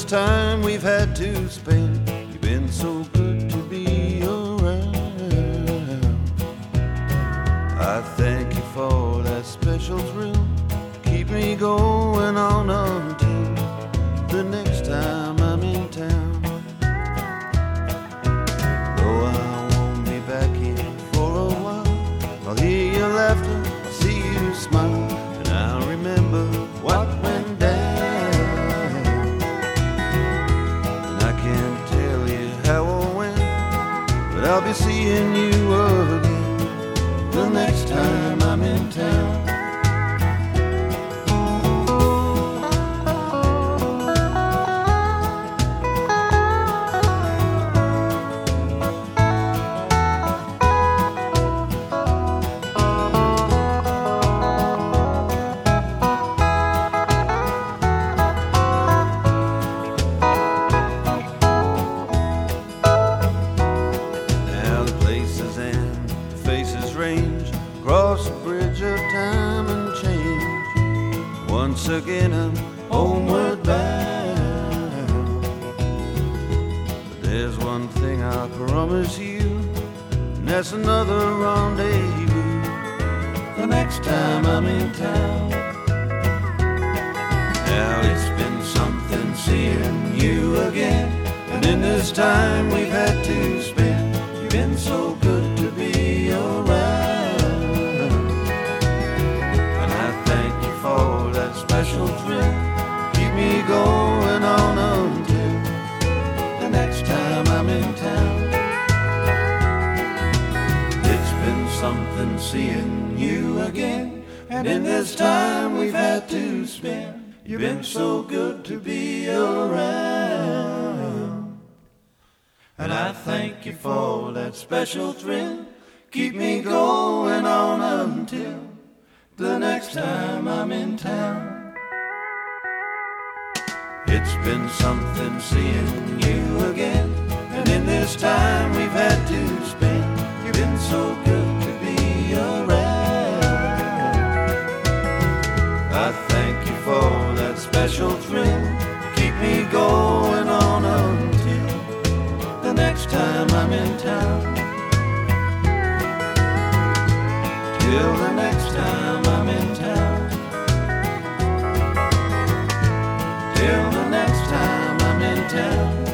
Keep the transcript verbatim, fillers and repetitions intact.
this time we've had to spend. You've been so good to be around. I thank you for that special thrill. Keep me going on until the next time I'm in town. Though I won't be back here for a while, I'll hear your laughter, I'll see you smile, and I'll remember what went down. And I can't tell you how or when, but I'll be seeing you again the next time I'm in town. Across the bridge of time and change, once again I'm homeward bound. But there's one thing I promise you, and that's another rendezvous the next time I'm in town. Now it's been something seeing you again, and in this time we've had to spend, you've been so good to be around. Special thrill, keep me going on until the next time I'm in town. It's been something seeing you again, and in this time we've had to spend, you've been so good to be around. And I thank you for that special thrill, keep me going on until the next time I'm in town. It's been something seeing you again, and in this time we've had to spend, you've been so good to be around. I thank you for that special thrill, keep me going on until the next time I'm in town. Till the next time I'm in town. Till the next time I'm in town.